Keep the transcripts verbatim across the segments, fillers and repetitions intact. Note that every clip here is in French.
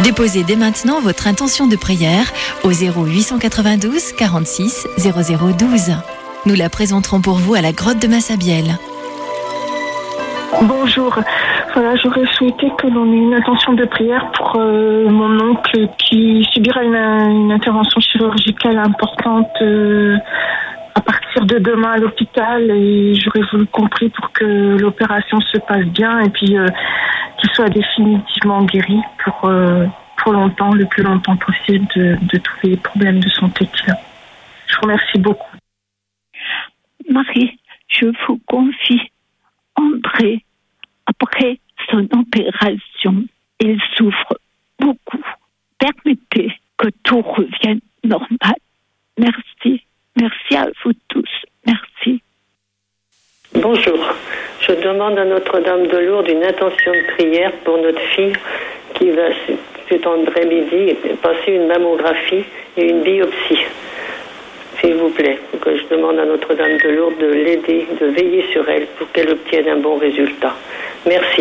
Déposez dès maintenant votre intention de prière au zéro huit cent quatre-vingt-douze quarante-six zéro zéro douze. Nous la présenterons pour vous à la grotte de Massabielle. Bonjour, voilà, j'aurais souhaité que l'on ait une intention de prière pour euh, mon oncle qui subira une, une intervention chirurgicale importante euh, à partir de demain à l'hôpital, et j'aurais voulu compris pour que l'opération se passe bien et puis euh, qu'il soit définitivement guéri pour, euh, pour longtemps, le plus longtemps possible de, de tous les problèmes de santé qu'il a. Je vous remercie beaucoup. Marie, je vous confie André. Après son opération, il souffre beaucoup. Permettez que tout revienne normal. Merci. Merci à vous tous. Merci. Bonjour. Je demande à Notre-Dame de Lourdes une intention de prière pour notre fille qui va cet après-midi passer une mammographie et une biopsie. S'il vous plaît, que je demande à Notre-Dame de Lourdes de l'aider, de veiller sur elle pour qu'elle obtienne un bon résultat. Merci.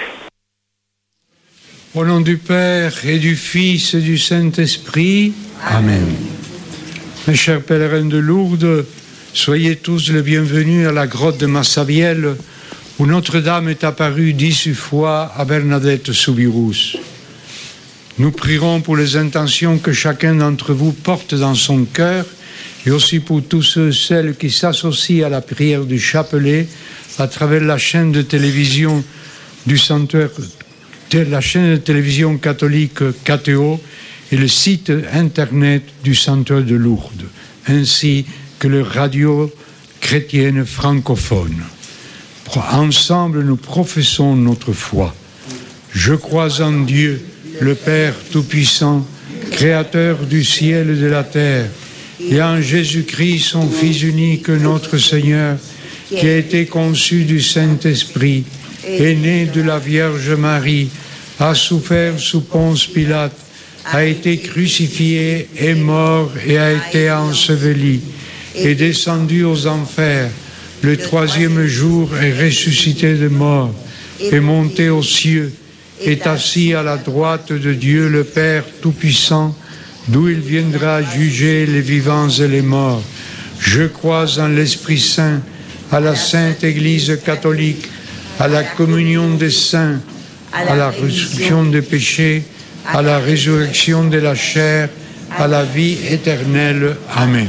Au nom du Père et du Fils et du Saint-Esprit. Amen. Amen. Mes chers pèlerins de Lourdes, soyez tous les bienvenus à la grotte de Massabielle, où Notre-Dame est apparue dix fois à Bernadette Soubirous. Nous prierons pour les intentions que chacun d'entre vous porte dans son cœur, et aussi pour tous ceux et celles qui s'associent à la prière du chapelet à travers la chaîne de télévision du sanctuaire, la chaîne de télévision catholique K T O et le site internet du sanctuaire de Lourdes, ainsi que le radio chrétienne francophone. Ensemble, nous professons notre foi. Je crois en Dieu, le Père Tout-Puissant, Créateur du ciel et de la terre, et en Jésus-Christ, son Fils unique, notre Seigneur, qui a été conçu du Saint-Esprit, est né de la Vierge Marie, a souffert sous Ponce Pilate, a été crucifié, est mort et a été enseveli, est descendu aux enfers, le troisième jour est ressuscité de mort, est monté aux cieux, est assis à la droite de Dieu le Père Tout-Puissant, d'où il viendra juger les vivants et les morts. Je crois en l'Esprit Saint, à la Sainte Église catholique, à la communion des saints, à la résurrection des péchés, à la résurrection de la chair, à la vie éternelle. Amen.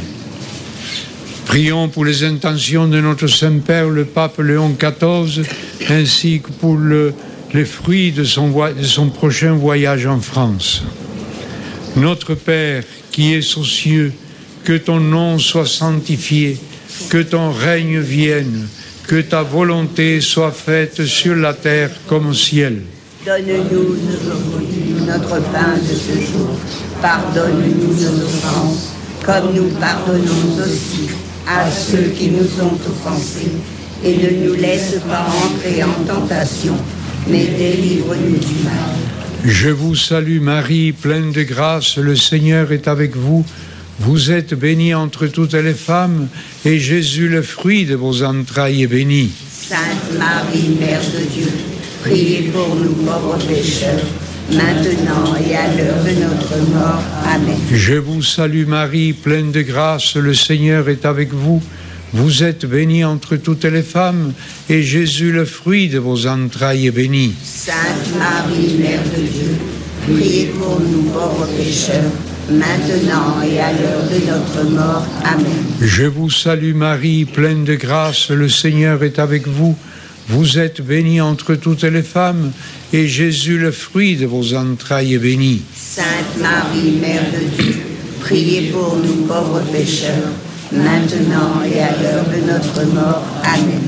Prions pour les intentions de notre Saint-Père, le pape Léon quatorze, ainsi que pour le, les fruits de son, de son prochain voyage en France. Notre Père, qui es aux cieux, que ton nom soit sanctifié, que ton règne vienne, que ta volonté soit faite sur la terre comme au ciel. Donne-nous aujourd'hui notre pain de ce jour. Pardonne-nous nos offenses, comme nous pardonnons aussi à ceux qui nous ont offensés. Et ne nous laisse pas entrer en tentation, mais délivre-nous du mal. Je vous salue Marie, pleine de grâce, le Seigneur est avec vous. Vous êtes bénie entre toutes les femmes, et Jésus, le fruit de vos entrailles, est béni. Sainte Marie, Mère de Dieu, priez pour nous pauvres pécheurs, maintenant et à l'heure de notre mort. Amen. Je vous salue Marie, pleine de grâce, le Seigneur est avec vous. Vous êtes bénie entre toutes les femmes, et Jésus, le fruit de vos entrailles, est béni. Sainte Marie, Mère de Dieu, priez pour nous pauvres pécheurs, maintenant et à l'heure de notre mort. Amen. Je vous salue Marie, pleine de grâce, le Seigneur est avec vous. Vous êtes bénie entre toutes les femmes, et Jésus, le fruit de vos entrailles, est béni. Sainte Marie, Mère de Dieu, priez pour nous pauvres pécheurs, maintenant et à l'heure de notre mort. Amen.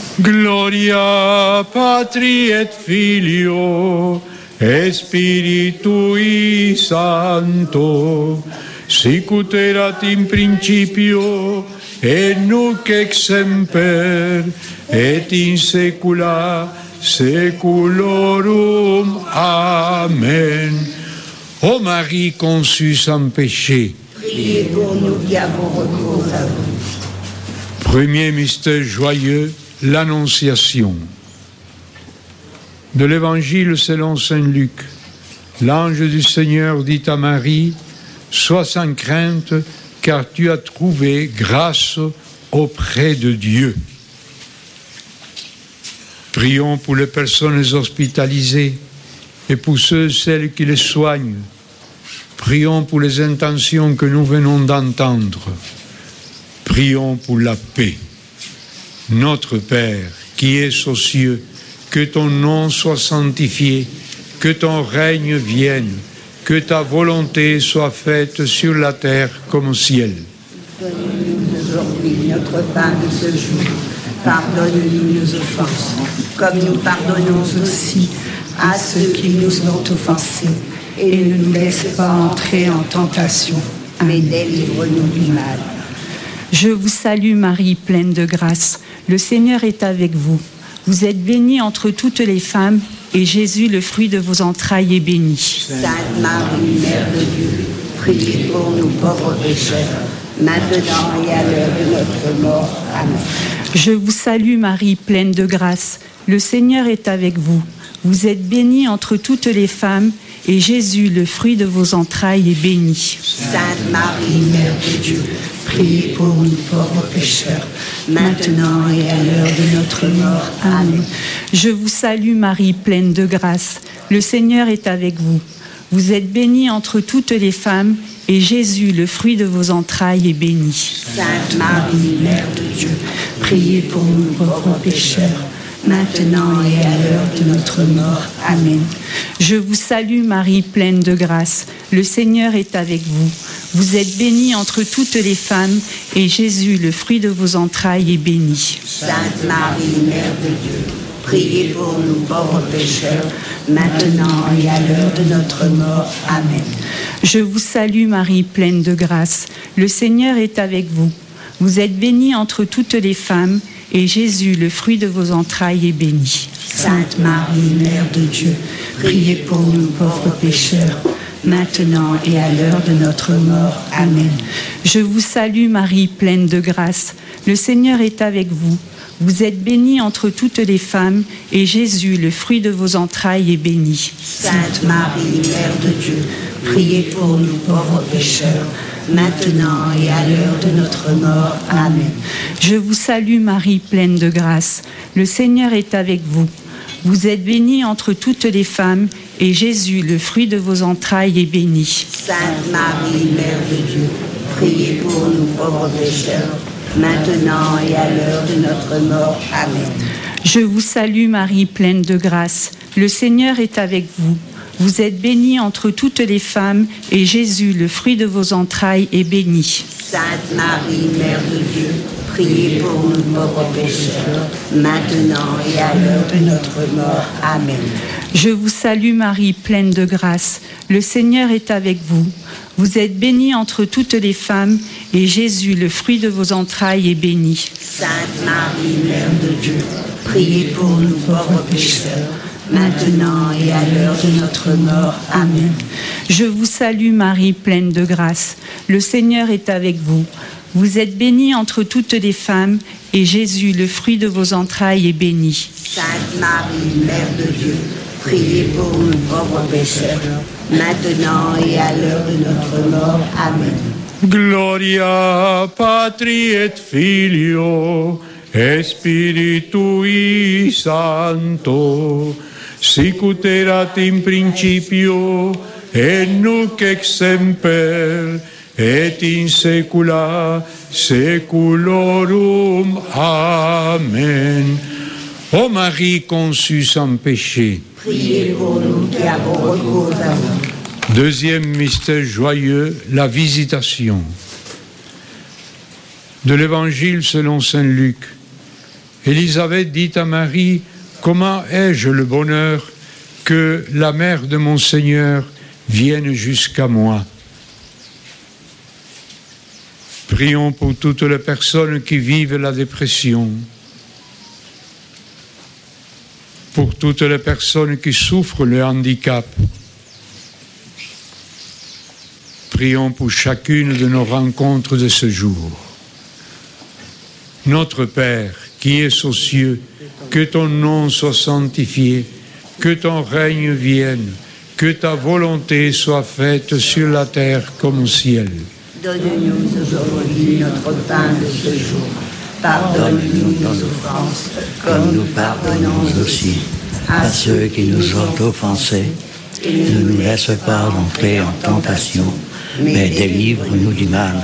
Gloria Patri et Filio et Spiritui Sancto, sicut erat in principio et nunc et semper et in saecula saeculorum. Amen. Ô Marie conçue sans péché, priez pour nous qui avons recours à vous. Premier mystère joyeux, l'Annonciation. De l'Évangile selon saint Luc. L'ange du Seigneur dit à Marie, « Sois sans crainte, car tu as trouvé grâce auprès de Dieu. » Prions pour les personnes hospitalisées et pour ceux et celles qui les soignent. Prions pour les intentions que nous venons d'entendre. Prions pour la paix. Notre Père, qui es aux cieux, que ton nom soit sanctifié, que ton règne vienne, que ta volonté soit faite sur la terre comme au ciel. Donne-nous aujourd'hui notre pain de ce jour. Pardonne-nous nos offenses, comme nous pardonnons aussi à ceux qui nous ont offensés. Et ne nous laisse pas entrer en tentation, mais délivre-nous du mal. Je vous salue Marie, pleine de grâce. Le Seigneur est avec vous. Vous êtes bénie entre toutes les femmes, et Jésus, le fruit de vos entrailles, est béni. Sainte Marie, Mère de Dieu, priez pour nous pauvres pécheurs, maintenant et à l'heure de notre mort. Amen. Je vous salue Marie, pleine de grâce. Le Seigneur est avec vous. Vous êtes bénie entre toutes les femmes, et Jésus, le fruit de vos entrailles, est béni. Sainte Marie, Mère de Dieu, priez pour nous pauvres pécheurs, maintenant et à l'heure de notre mort. Amen. Je vous salue Marie, pleine de grâce. Le Seigneur est avec vous. Vous êtes bénie entre toutes les femmes, et Jésus, le fruit de vos entrailles, est béni. Sainte Marie, Mère de Dieu, priez pour nous pauvres pécheurs, maintenant et à l'heure de notre mort. Amen. Je vous salue Marie, pleine de grâce. Le Seigneur est avec vous. Vous êtes bénie entre toutes les femmes, et Jésus, le fruit de vos entrailles, est béni. Sainte Marie, Mère de Dieu, priez pour nous pauvres pécheurs, maintenant et à l'heure de notre mort. Amen. Je vous salue Marie, pleine de grâce. Le Seigneur est avec vous. Vous êtes bénie entre toutes les femmes, et Jésus, le fruit de vos entrailles, est béni. Sainte Marie, Mère de Dieu, priez pour nous pauvres pécheurs, maintenant et à l'heure de notre mort. Amen. Je vous salue Marie, pleine de grâce. Le Seigneur est avec vous. Vous êtes bénie entre toutes les femmes, et Jésus, le fruit de vos entrailles, est béni. Sainte Marie, Mère de Dieu, priez pour nous pauvres pécheurs, maintenant et à l'heure de notre mort. Amen. Je vous salue Marie, pleine de grâce. Le Seigneur est avec vous. Vous êtes bénie entre toutes les femmes, et Jésus, le fruit de vos entrailles, est béni. Sainte Marie, Mère de Dieu, priez pour nous pauvres pécheurs, maintenant et à l'heure de notre mort. Amen. Je vous salue Marie, pleine de grâce. Le Seigneur est avec vous. Vous êtes bénie entre toutes les femmes, et Jésus, le fruit de vos entrailles, est béni. Sainte Marie, Mère de Dieu, priez pour nous pauvres pécheurs, maintenant et à l'heure de notre mort. Amen. Je vous salue Marie, pleine de grâce. Le Seigneur est avec vous. Vous êtes bénie entre toutes les femmes, et Jésus, le fruit de vos entrailles, est béni. Sainte Marie, Mère de Dieu, priez pour nous pauvres pécheurs, maintenant et à l'heure de notre mort. Amen. Je vous salue Marie, pleine de grâce. Le Seigneur est avec vous. Vous êtes bénie entre toutes les femmes, et Jésus, le fruit de vos entrailles, est béni. Sainte Marie, Mère de Dieu, priez pour nous pauvres pécheurs, maintenant et à l'heure de notre mort. Amen. Gloria Patri et Filio et Spiritui Sancto, sicut erat in principio et nunc et semper et in saecula saeculorum. Amen. Ô Marie conçue sans péché, priez pour nous qui avons recours à vous. Deuxième mystère joyeux, la visitation. De l'Évangile selon saint Luc. Élisabeth dit à Marie, « Comment ai-je le bonheur que la mère de mon Seigneur vienne jusqu'à moi ?» Prions pour toutes les personnes qui vivent la dépression, pour toutes les personnes qui souffrent le handicap. Prions pour chacune de nos rencontres de ce jour. Notre Père, qui es aux cieux, que ton nom soit sanctifié, que ton règne vienne, que ta volonté soit faite sur la terre comme au ciel. Donne-nous aujourd'hui notre pain de ce jour. Pardonne-nous nos offenses, comme nous pardonnons aussi à ceux qui nous ont offensés. Et ne nous laisse pas entrer en tentation, mais délivre-nous du mal.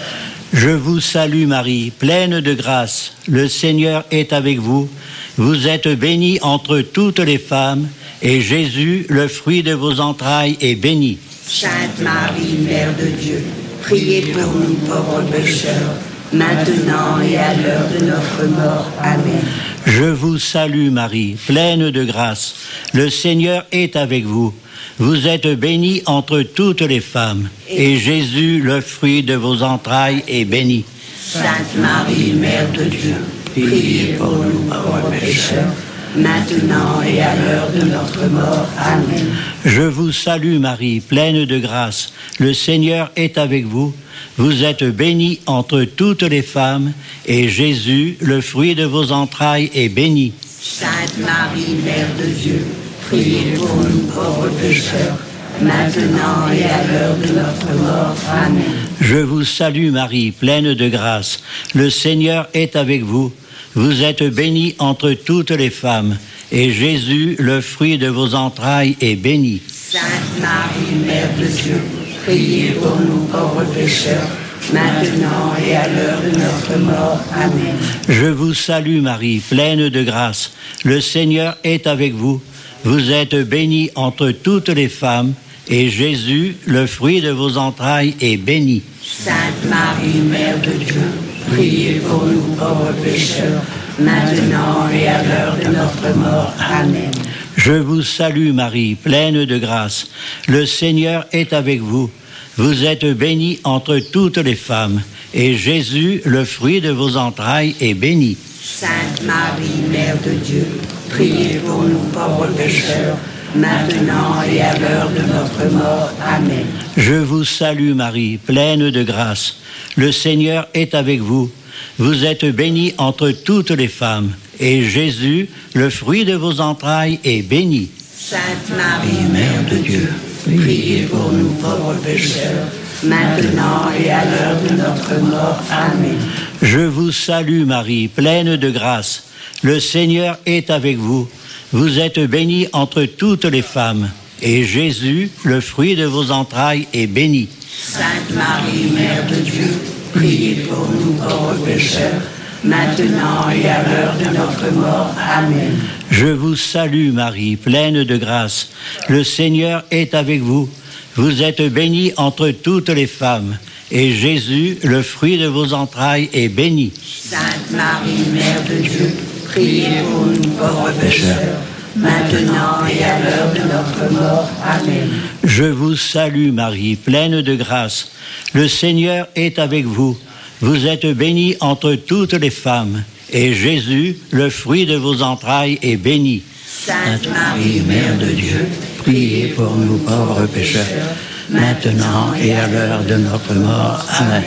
Je vous salue Marie, pleine de grâce. Le Seigneur est avec vous. Vous êtes bénie entre toutes les femmes, et Jésus, le fruit de vos entrailles, est béni. Sainte Marie, Mère de Dieu, priez pour nous pauvres pécheurs, maintenant et à l'heure de notre mort. Amen. Je vous salue Marie, pleine de grâce. Le Seigneur est avec vous. Vous êtes bénie entre toutes les femmes, et Jésus, le fruit de vos entrailles, est béni. Sainte Marie, Mère de Dieu, priez pour nous pauvres pécheurs, maintenant et à l'heure de notre mort. Amen. Je vous salue Marie, pleine de grâce. Le Seigneur est avec vous. Vous êtes bénie entre toutes les femmes, et Jésus, le fruit de vos entrailles, est béni. Sainte Marie, Mère de Dieu, priez pour nous pauvres pécheurs, maintenant et à l'heure de notre mort. Amen. Je vous salue Marie, pleine de grâce. Le Seigneur est avec vous. Vous êtes bénie entre toutes les femmes, et Jésus, le fruit de vos entrailles, est béni. Sainte Marie, Mère de Dieu, priez pour nous pauvres pécheurs, maintenant et à l'heure de notre mort. Amen. Je vous salue Marie, pleine de grâce. Le Seigneur est avec vous. Vous êtes bénie entre toutes les femmes, et Jésus, le fruit de vos entrailles, est béni. Sainte Marie, Mère de Dieu, priez pour nous pauvres pécheurs, maintenant et à l'heure de notre mort. Amen. Je vous salue Marie, pleine de grâce. Le Seigneur est avec vous. Vous êtes bénie entre toutes les femmes, et Jésus, le fruit de vos entrailles, est béni. Sainte Marie, Mère de Dieu, priez pour nous pauvres pécheurs, maintenant et à l'heure de notre mort. Amen. Je vous salue Marie, pleine de grâce. Le Seigneur est avec vous. Vous êtes bénie entre toutes les femmes, et Jésus, le fruit de vos entrailles, est béni. Sainte Marie, Mère de Dieu, priez pour nous pauvres pécheurs, maintenant et à l'heure de notre mort. Amen. Je vous salue Marie, pleine de grâce. Le Seigneur est avec vous. Vous êtes bénie entre toutes les femmes, et Jésus, le fruit de vos entrailles, est béni. Sainte Marie, Mère de Dieu, priez pour nous pauvres pécheurs, maintenant et à l'heure de notre mort. Amen. Je vous salue Marie, pleine de grâce. Le Seigneur est avec vous. Vous êtes bénie entre toutes les femmes, et Jésus, le fruit de vos entrailles, est béni. Sainte Marie, Mère de Dieu, priez pour nous pauvres pécheurs, maintenant et à l'heure de notre mort. Amen. Je vous salue Marie, pleine de grâce. Le Seigneur est avec vous. Vous êtes bénie entre toutes les femmes, et Jésus, le fruit de vos entrailles, est béni. Sainte Marie, Mère de Dieu, priez pour nous pauvres pécheurs, maintenant et à l'heure de notre mort. Amen.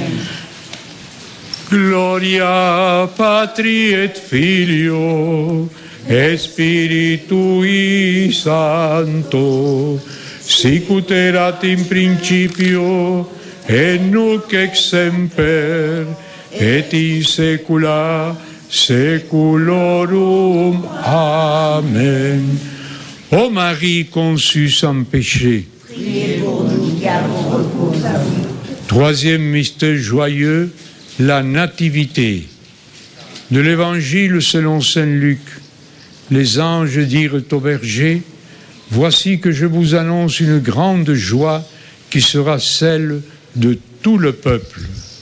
Gloria Patri et Filio et Spiritui Sancto, sicut erat in principio et nunc et semper et in saecula saeculorum. Amen. Ô Marie conçue sans péché, priez pour nous qui avons recours à vous. Troisième mystère joyeux, la nativité. De l'Évangile selon saint Luc, les anges dirent aux bergers, « Voici que je vous annonce une grande joie qui sera celle de tout le peuple. »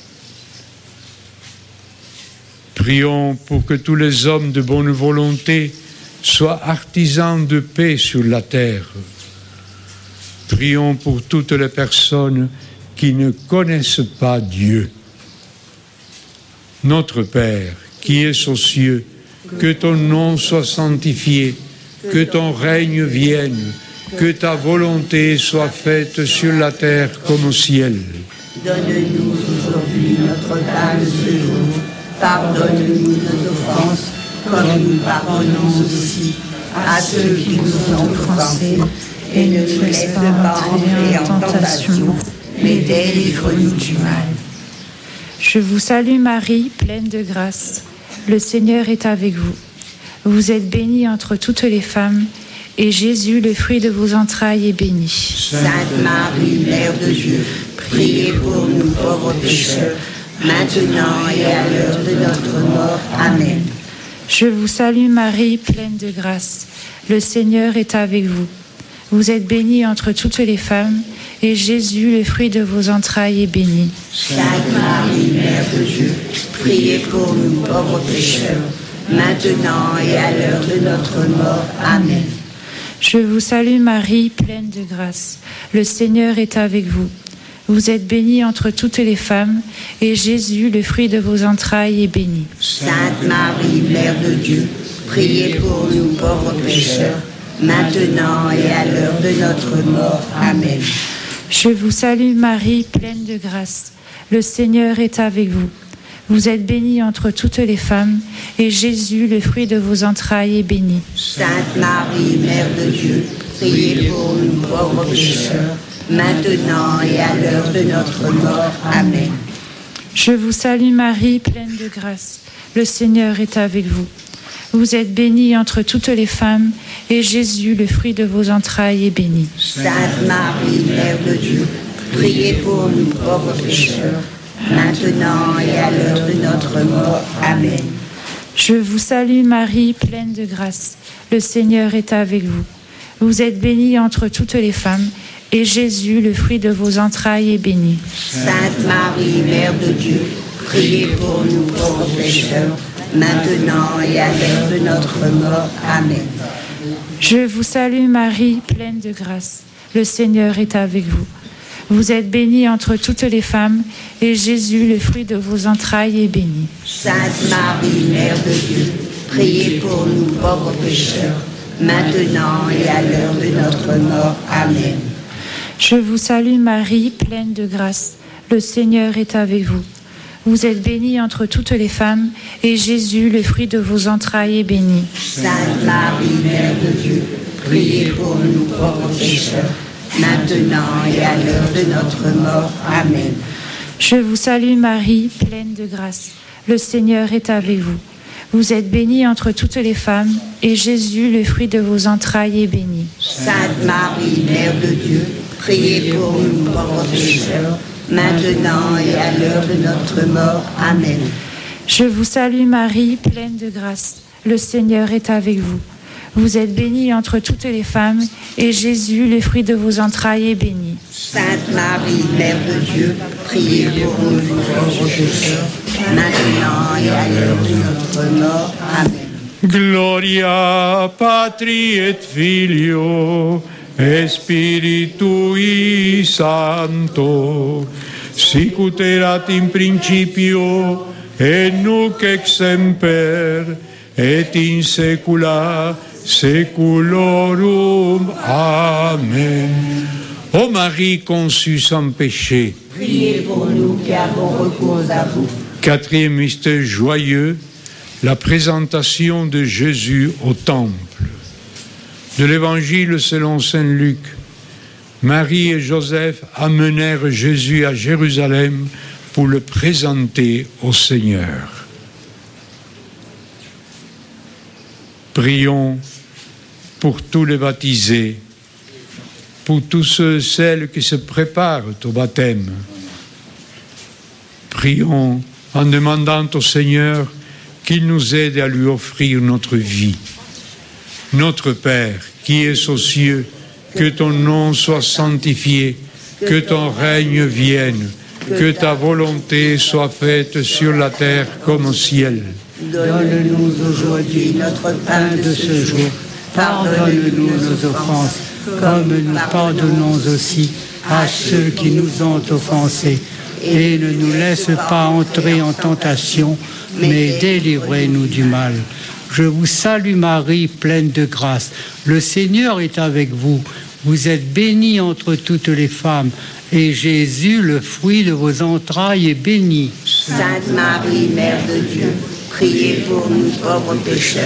Prions pour que tous les hommes de bonne volonté soient artisans de paix sur la terre. Prions pour toutes les personnes qui ne connaissent pas Dieu. Notre Père, qui es aux cieux, que ton nom soit sanctifié, que ton règne vienne, que ta volonté soit faite sur la terre comme au ciel. Donne-nous aujourd'hui notre pain de ce jour. Pardonne-nous nos offenses, comme nous pardonnons aussi à ceux qui nous ont offensés. et ne nous laisse pas entrer en tentation, mais délivre-nous du mal. Je vous salue Marie, pleine de grâce. Le Seigneur est avec vous. Vous êtes bénie entre toutes les femmes, et Jésus, le fruit de vos entrailles, est béni. Sainte Marie, Mère de Dieu, priez pour nous pauvres pécheurs, maintenant et à l'heure de notre mort. Amen. Je vous salue Marie, pleine de grâce. Le Seigneur est avec vous. Vous êtes bénie entre toutes les femmes, et Jésus, le fruit de vos entrailles, est béni. Sainte Marie, Mère de Dieu, priez pour nous pauvres pécheurs, maintenant et à l'heure de notre mort. Amen. Je vous salue Marie, pleine de grâce. Le Seigneur est avec vous. Vous êtes bénie entre toutes les femmes, et Jésus, le fruit de vos entrailles, est béni. Sainte Marie, Mère de Dieu, priez pour nous pauvres pécheurs, maintenant et à l'heure de notre mort. Amen. Je vous salue Marie, pleine de grâce. Le Seigneur est avec vous. Vous êtes bénie entre toutes les femmes, et Jésus, le fruit de vos entrailles, est béni. Sainte Marie, Mère de Dieu, priez pour nous pauvres pécheurs, maintenant et à l'heure de notre mort. Amen. Je vous salue Marie, pleine de grâce. Le Seigneur est avec vous. Vous êtes bénie entre toutes les femmes, et Jésus, le fruit de vos entrailles, est béni. Sainte Marie, Mère de Dieu, priez pour nous pauvres pécheurs, maintenant et à l'heure de notre mort. Amen. Je vous salue Marie, pleine de grâce. Le Seigneur est avec vous. Vous êtes bénie entre toutes les femmes, et Jésus, le fruit de vos entrailles, est béni. Sainte Marie, Mère de Dieu, priez pour nous pauvres pécheurs, maintenant et à l'heure de notre mort. Amen. Je vous salue Marie, pleine de grâce. Le Seigneur est avec vous. Vous êtes bénie entre toutes les femmes, et Jésus, le fruit de vos entrailles, est béni. Sainte Marie, Mère de Dieu, priez pour nous pauvres pécheurs, maintenant et à l'heure de notre mort. Amen. Je vous salue Marie, pleine de grâce. Le Seigneur est avec vous. Vous êtes bénie entre toutes les femmes, et Jésus, le fruit de vos entrailles, est béni. Sainte Marie, Mère de Dieu, priez pour nous pauvres pécheurs, maintenant et à l'heure de notre mort. Amen. Je vous salue Marie, pleine de grâce. Le Seigneur est avec vous. Vous êtes bénie entre toutes les femmes, et Jésus, le fruit de vos entrailles, est béni. Sainte Marie, Mère de Dieu, priez pour nous pauvres pécheurs, maintenant et à l'heure de notre mort. Amen. Je vous salue Marie, pleine de grâce. Le Seigneur est avec vous. Vous êtes bénie entre toutes les femmes, et Jésus, le fruit de vos entrailles, est béni. Sainte Marie, Mère de Dieu, priez pour nous pauvres pécheurs, maintenant et à l'heure de notre mort. Amen. Gloria Patri et Filio et Spiritui Sancto, sic ut erat in principio et nunc et semper et in saecula saeculorum. Amen. Ô Marie conçue sans péché, priez pour nous qui avons recours à vous. Quatrième mystère joyeux, la présentation de Jésus au temple. De l'Évangile selon saint Luc, Marie et Joseph amenèrent Jésus à Jérusalem pour le présenter au Seigneur. Prions pour tous les baptisés, pour tous ceux et celles qui se préparent au baptême. Prions en demandant au Seigneur qu'il nous aide à lui offrir notre vie. Notre Père, qui es aux cieux, que ton nom soit sanctifié, que ton règne vienne, que ta volonté soit faite sur la terre comme au ciel. Donne-nous aujourd'hui notre pain de ce jour. Pardonne-nous nos offenses, comme nous pardonnons aussi à ceux qui nous ont offensés. Et ne nous laisse pas entrer en tentation, mais délivrez-nous du mal. Je vous salue Marie, pleine de grâce. Le Seigneur est avec vous. Vous êtes bénie entre toutes les femmes, et Jésus, le fruit de vos entrailles, est béni. Sainte Marie, Mère de Dieu, priez pour nous pauvres pécheurs,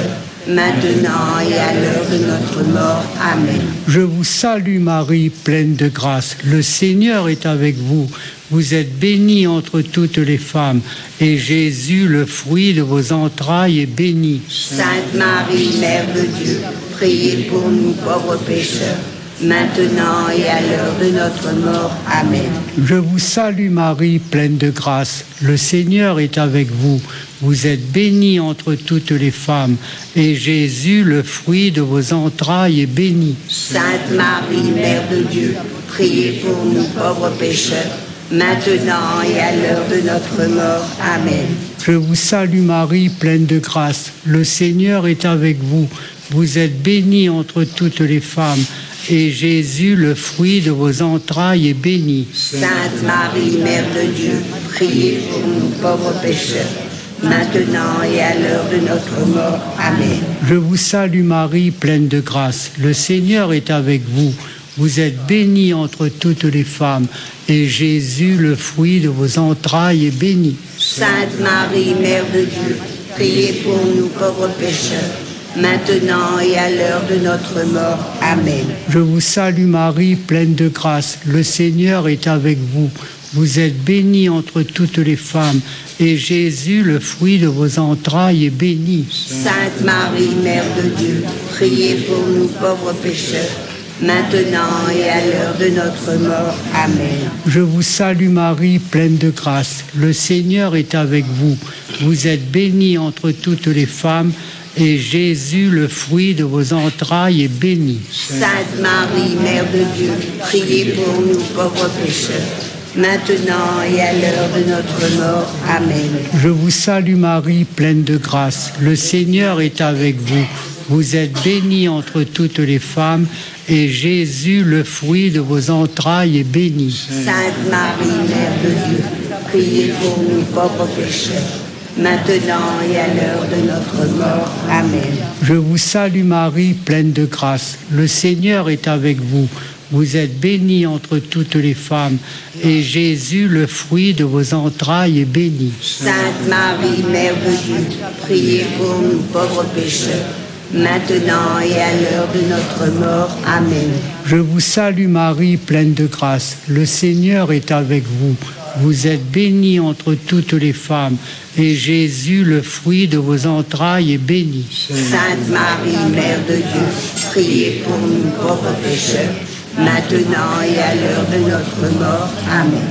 maintenant et à l'heure de notre mort. Amen. Je vous salue Marie, pleine de grâce. Le Seigneur est avec vous. Vous êtes bénie entre toutes les femmes, et Jésus, le fruit de vos entrailles, est béni. Sainte Marie, Mère de Dieu, priez pour nous pauvres pécheurs, maintenant et à l'heure de notre mort. Amen. Je vous salue Marie, pleine de grâce. Le Seigneur est avec vous. Vous êtes bénie entre toutes les femmes, et Jésus, le fruit de vos entrailles, est béni. Sainte Marie, Mère de Dieu, priez pour nous pauvres pécheurs, maintenant et à l'heure de notre mort. Amen. Je vous salue Marie, pleine de grâce. Le Seigneur est avec vous. Vous êtes bénie entre toutes les femmes, et Jésus, le fruit de vos entrailles, est béni. Sainte Marie, Mère de Dieu, priez pour nous pauvres pécheurs, maintenant et à l'heure de notre mort. Amen. Je vous salue Marie, pleine de grâce. Le Seigneur est avec vous. Vous êtes bénie entre toutes les femmes, et Jésus, le fruit de vos entrailles, est béni. Sainte Marie, Mère de Dieu, priez pour nous pauvres pécheurs, maintenant et à l'heure de notre mort. Amen. Je vous salue Marie, pleine de grâce. Le Seigneur est avec vous. Vous êtes bénie entre toutes les femmes, et Jésus, le fruit de vos entrailles, est béni. Sainte Marie, Mère de Dieu, priez pour nous pauvres pécheurs, maintenant et à l'heure de notre mort. Amen. Je vous salue Marie, pleine de grâce. Le Seigneur est avec vous. Vous êtes bénie entre toutes les femmes, et Jésus, le fruit de vos entrailles, est béni. Sainte Marie, Mère de Dieu, priez pour nous pauvres pécheurs, maintenant et à l'heure de notre mort. Amen. Je vous salue Marie, pleine de grâce. Le Seigneur est avec vous. Vous êtes bénie entre toutes les femmes, et Jésus, le fruit de vos entrailles, est béni. Sainte Marie, Mère de Dieu, priez pour nous pauvres pécheurs, maintenant et à l'heure de notre mort. Amen. Je vous salue Marie, pleine de grâce. Le Seigneur est avec vous. Vous êtes bénie entre toutes les femmes, et Jésus, le fruit de vos entrailles, est béni. Sainte Marie, Mère de Dieu, priez pour nous pauvres pécheurs, maintenant et à l'heure de notre mort. Amen. Je vous salue Marie, pleine de grâce. Le Seigneur est avec vous. Vous êtes bénie entre toutes les femmes, et Jésus, le fruit de vos entrailles, est béni. Sainte Marie, Mère de Dieu, priez pour nous pauvres pécheurs, maintenant et à l'heure de notre mort. Amen.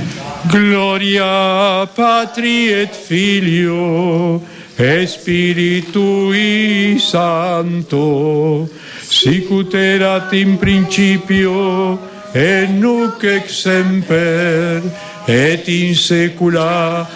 Gloria Patri et Filio et Spiritui Sancto, sicut erat in principio et nunc et semper et in saecula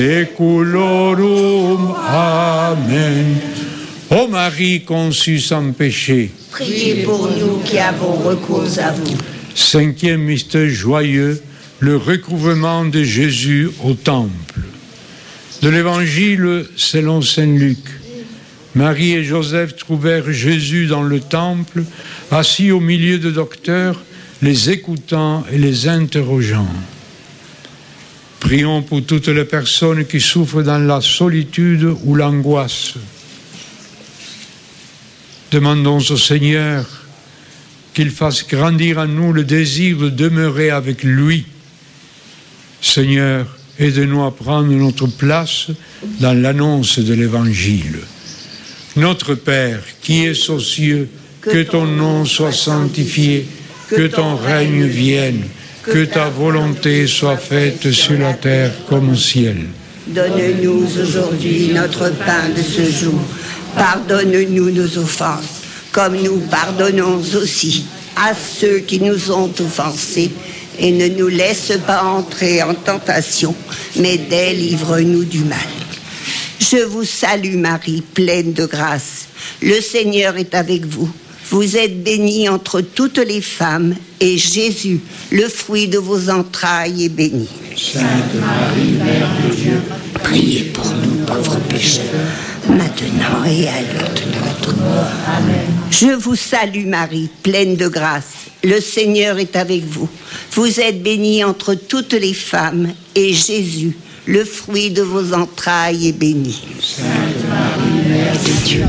saeculorum. Amen. Ô Marie conçue sans péché, priez pour nous qui avons recours à vous. Cinquième mystère joyeux, le recouvrement de Jésus au temple. De l'Évangile selon saint Luc. Marie et Joseph trouvèrent Jésus dans le temple, assis au milieu de docteurs, les écoutant et les interrogeant. Prions pour toutes les personnes qui souffrent dans la solitude ou l'angoisse. Demandons au Seigneur qu'il fasse grandir en nous le désir de demeurer avec lui. Seigneur, aide-nous à prendre notre place dans l'annonce de l'Évangile. Notre Père, qui es aux cieux, que ton nom soit sanctifié, que ton règne vienne, que ta volonté soit faite sur la terre comme au ciel. Donne-nous aujourd'hui notre pain de ce jour. Pardonne-nous nos offenses, comme nous pardonnons aussi à ceux qui nous ont offensés. Et ne nous laisse pas entrer en tentation, mais délivre-nous du mal. Je vous salue Marie, pleine de grâce. Le Seigneur est avec vous. Vous êtes bénie entre toutes les femmes, et Jésus, le fruit de vos entrailles, est béni. Sainte Marie, Mère de Dieu, priez pour nous pauvres pécheurs, maintenant et à l'heure de notre mort. Amen. Je vous salue Marie, pleine de grâce. Le Seigneur est avec vous. Vous êtes bénie entre toutes les femmes, et Jésus, le fruit de vos entrailles, est béni. Sainte Marie, Mère de Dieu,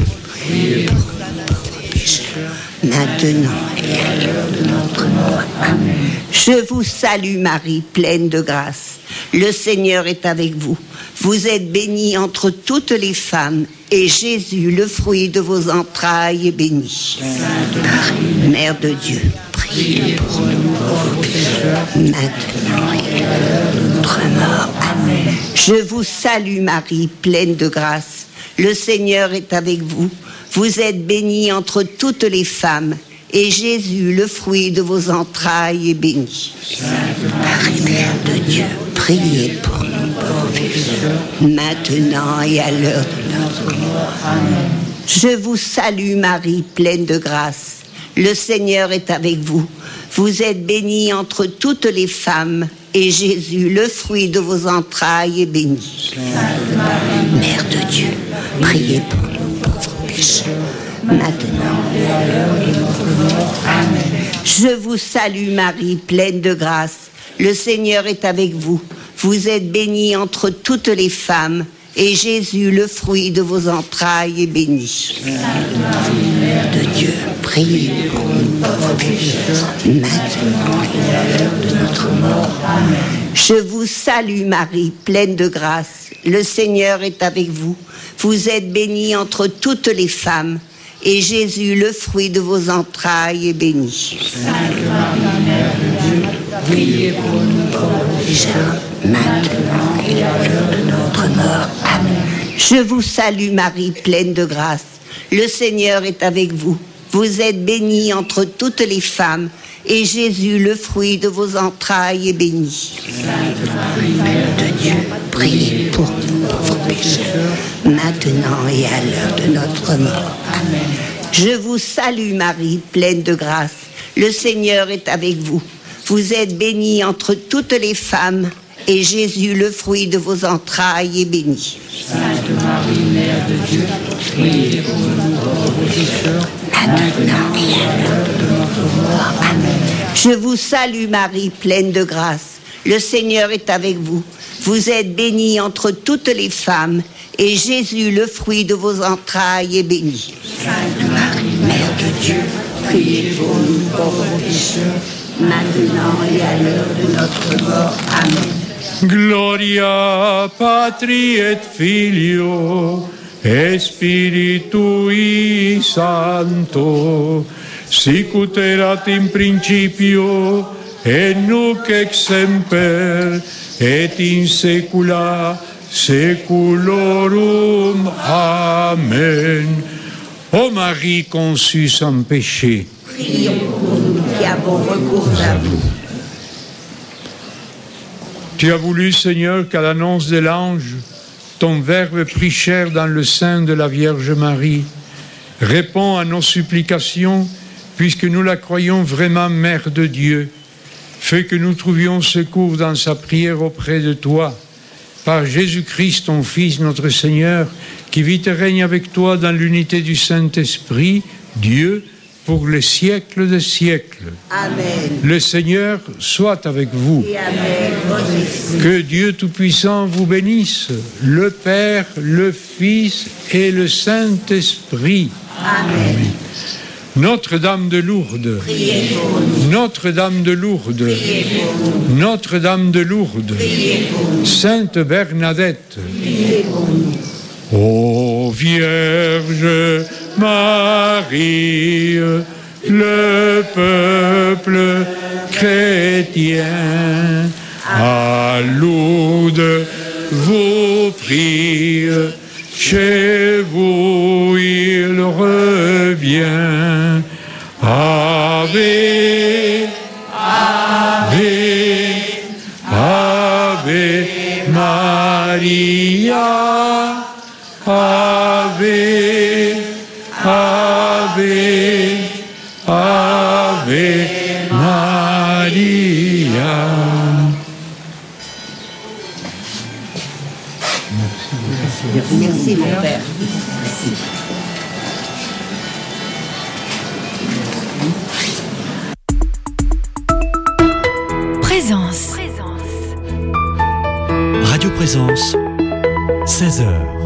priez pour nous pécheurs, maintenant et à l'heure de notre mort. Amen. Je vous salue Marie, pleine de grâce. Le Seigneur est avec vous. Vous êtes bénie entre toutes les femmes, et Jésus, le fruit de vos entrailles, est béni. Sainte Marie, Mère de Dieu, priez pour nous pauvres pécheurs, maintenant et à l'heure de notre mort. Amen. je vous salue Marie, pleine de grâce. Le Seigneur est avec vous. Vous êtes bénie entre toutes les femmes, et Jésus, le fruit de vos entrailles, est béni. Sainte Marie, Mère de Dieu, priez pour nous pauvres pécheurs, maintenant et à l'heure de notre mort. Amen. Je vous salue Marie, pleine de grâce. Le Seigneur est avec vous. Vous êtes bénie entre toutes les femmes, et Jésus, le fruit de vos entrailles, est béni. Sainte Marie, Mère de Dieu, priez pour nous pauvres pécheurs, maintenant et à l'heure de notre mort. Amen. Je vous salue Marie, pleine de grâce. Le Seigneur est avec vous. Vous êtes bénie entre toutes les femmes, et Jésus, le fruit de vos entrailles, est béni. Sainte Marie, Mère de Dieu, priez pour nous pauvres pécheurs, maintenant et à l'heure de notre mort. Amen. Je vous salue Marie, pleine de grâce. Le Seigneur est avec vous. Vous êtes bénie entre toutes les femmes, et Jésus, le fruit de vos entrailles, est béni. Sainte Marie, Mère de Dieu, priez pour nous pauvres pécheurs, maintenant et à l'heure de notre mort. Amen. Je vous salue Marie, pleine de grâce. Le Seigneur est avec vous. Vous êtes bénie entre toutes les femmes, et Jésus, le fruit de vos entrailles, est béni. Sainte Marie, Mère de Dieu, priez pour nous pauvres pécheurs, maintenant et à l'heure de notre mort. Amen. Je vous salue Marie, pleine de grâce. Le Seigneur est avec vous. Vous êtes bénie entre toutes les femmes, et Jésus, le fruit de vos entrailles, est béni. Sainte Marie, Mère de Dieu, priez pour nous pauvres pécheurs, maintenant et à l'heure de notre mort. Amen. Je vous salue Marie, pleine de grâce. Le Seigneur est avec vous. Vous êtes bénie entre toutes les femmes, et Jésus, le fruit de vos entrailles, est béni. Sainte Marie, Mère de Dieu, priez pour nous pauvres pécheurs, maintenant et à l'heure de notre mort. Amen. Gloria Patri et Filio et Spiritui Sancto, sicut erat in principio et nunc et semper et in saecula saeculorum. Amen. Ô Marie conçue sans péché, Prions pour nous qui avons recours à vous. Tu as voulu, Seigneur, qu'à l'annonce de l'ange, ton Verbe prit chair dans le sein de la Vierge Marie. Réponds à nos supplications, puisque nous la croyons vraiment Mère de Dieu. Fais que nous trouvions secours dans sa prière auprès de toi. Par Jésus-Christ, ton Fils, notre Seigneur, qui vit et règne avec toi dans l'unité du Saint-Esprit, Dieu, pour les siècles des siècles. Amen. Le Seigneur soit avec vous. Et amen. Que Dieu Tout-Puissant vous bénisse, le Père, le Fils et le Saint-Esprit. Amen. Amen. Notre-Dame de Lourdes, Priez pour nous. Notre-Dame de Lourdes, Priez pour nous. Notre-Dame de Lourdes, Priez pour nous. Sainte Bernadette, Priez pour nous. ô Vierge Marie, le peuple chrétien à Lourdes vous prie, chez vous il revient. Ave, Ave, Ave Maria, Ave, Ave, Ave Maria. Merci mon Père. Présence. Radio Présence, seize heures.